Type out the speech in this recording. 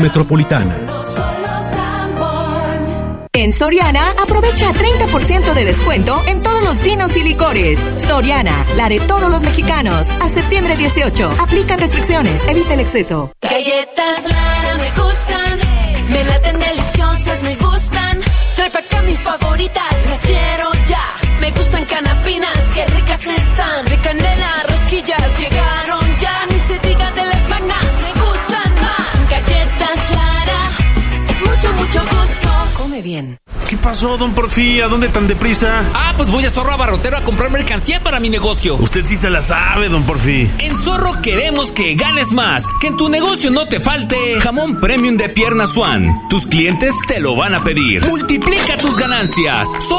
Metropolitana. En Soriana, aprovecha 30% de descuento en todos los vinos y licores. Soriana, la de todos los mexicanos. A septiembre 18. Aplican restricciones. Evita el exceso. Galletas Lara me gustan. Me laten deliciosas, me gustan. Trae pa' acá mis favoritas, las quiero ya. Me gustan canapinas, qué ricas están. De canela, rosquillas, llegaron ya. Ni se diga de las magnas, me gustan más. Galletas Lara, mucho, mucho gusto. Come bien. ¿Qué pasó, don Porfi? ¿A dónde tan deprisa? Pues voy a Zorro Abarrotero a comprar mercancía para mi negocio. Usted sí se la sabe, don Porfi. En Zorro queremos que ganes más, que en tu negocio no te falte jamón premium de pierna Swan. Tus clientes te lo van a pedir. Multiplica tus ganancias.